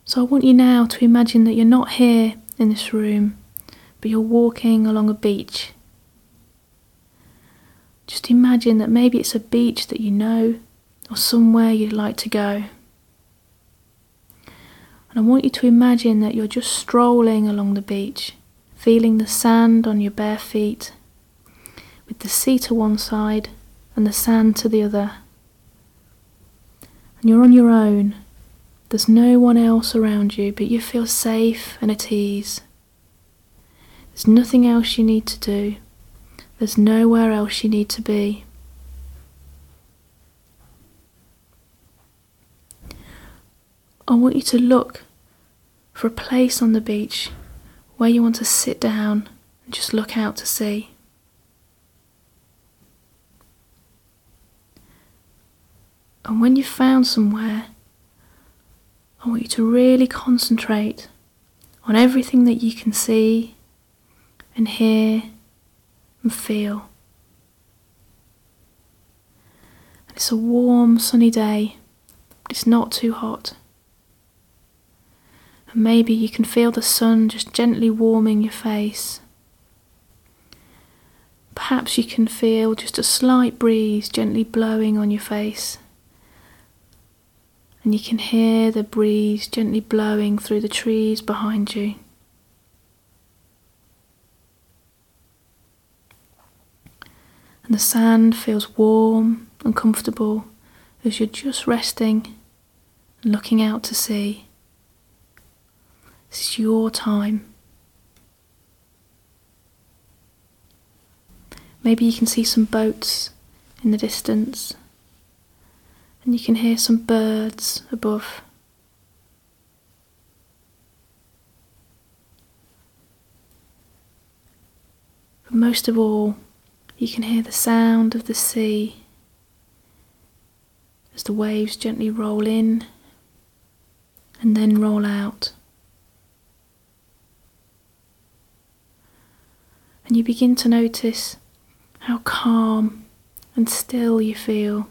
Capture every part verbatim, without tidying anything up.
So I want you now to imagine that you're not here in this room, but you're walking along a beach. Just imagine that maybe it's a beach that you know, or somewhere you'd like to go. And I want you to imagine that you're just strolling along the beach, feeling the sand on your bare feet, with the sea to one side and the sand to the other. And you're on your own. There's no one else around you, but you feel safe and at ease. There's nothing else you need to do. There's nowhere else you need to be. I want you to look for a place on the beach where you want to sit down and just look out to sea. And when you've found somewhere, I want you to really concentrate on everything that you can see and hear and feel. And it's a warm, sunny day, but it's not too hot. And maybe you can feel the sun just gently warming your face. Perhaps you can feel just a slight breeze gently blowing on your face. And you can hear the breeze gently blowing through the trees behind you. And the sand feels warm and comfortable as you're just resting and looking out to sea. This is your time. Maybe you can see some boats in the distance, and you can hear some birds above. But most of all, you can hear the sound of the sea as the waves gently roll in and then roll out. And you begin to notice how calm and still you feel.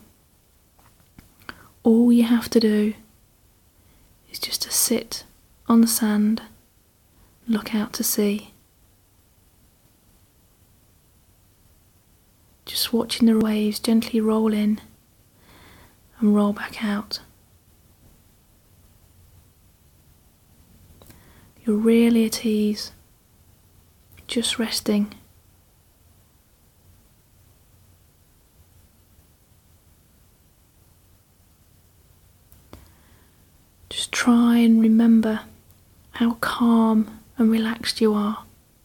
All you have to do is just to sit on the sand, look out to sea. Just watching the waves gently roll in and roll back out. You're really at ease, just resting. Just try and remember how calm and relaxed you are.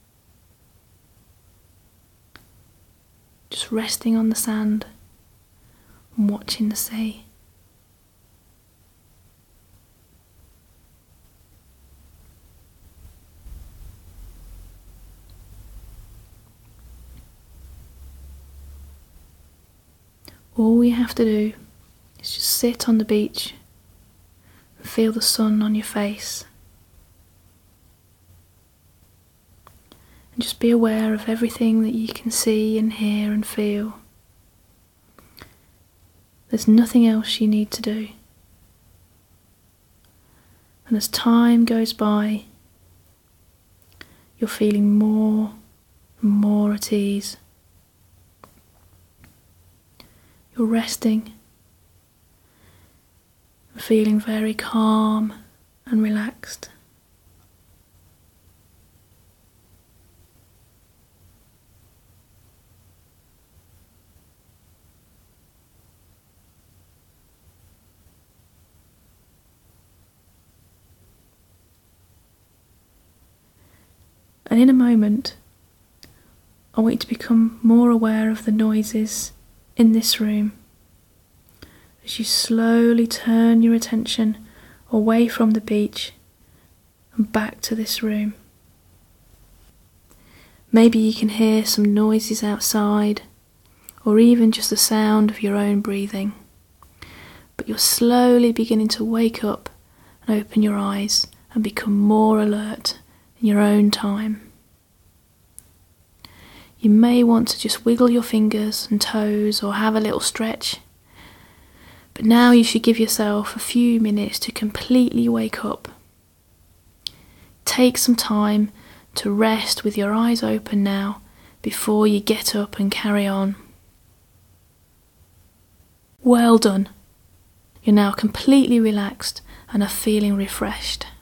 Just resting on the sand and watching the sea. All you have to do is just sit on the beach and feel the sun on your face. And just be aware of everything that you can see and hear and feel. There's nothing else you need to do. And as time goes by, you're feeling more and more at ease. You're resting, feeling very calm and relaxed. And in a moment, I want you to become more aware of the noises in this room as you slowly turn your attention away from the beach and back to this room. Maybe you can hear some noises outside, or even just the sound of your own breathing, but you're slowly beginning to wake up and open your eyes and become more alert in your own time. You may want to just wiggle your fingers and toes or have a little stretch, but now you should give yourself a few minutes to completely wake up take some time to rest with your eyes open now before you get up and carry on. Well done. You're now completely relaxed and are feeling refreshed.